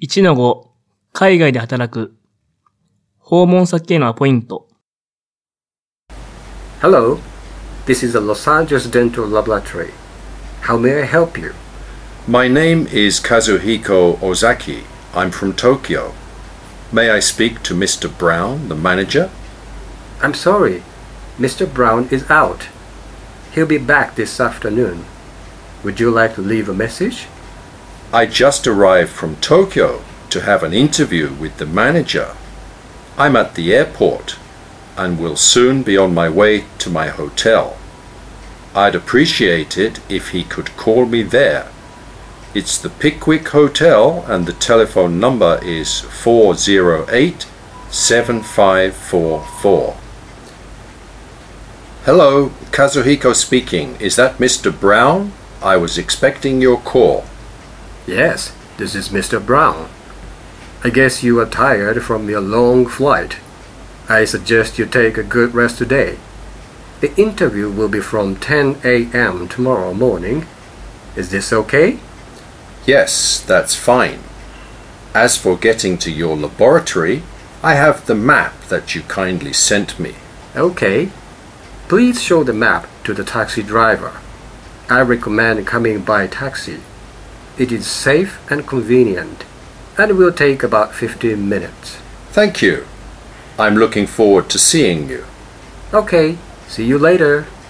1-5 海外で働く訪問先へのアポイント Hello, this is the Los Angeles Dental Laboratory. How may I help you? My name is Kazuhiko Ozaki. I'm from Tokyo. May I speak to Mr. Brown, the manager? I'm sorry, Mr. Brown is out. He'll be back this afternoon. Would you like to leave a message? I just arrived from Tokyo to have an interview with the manager. I'm at the airport and will soon be on my way to my hotel. I'd appreciate it if he could call me there. It's the Pickwick Hotel and the telephone number is 408-7544. Hello, Kazuhiko speaking. Is that Mr. Brown? I was expecting your call. Yes, this is Mr. Brown. I guess you are tired from your long flight. I suggest you take a good rest today. The interview will be from 10 a.m. tomorrow morning. Is this okay? Yes, that's fine. As for getting to your laboratory, I have the map that you kindly sent me. Okay. Please show the map to the taxi driver. I recommend coming by taxi. It is safe and convenient, and will take about 15 minutes. Thank you. I'm looking forward to seeing you. Okay, see you later.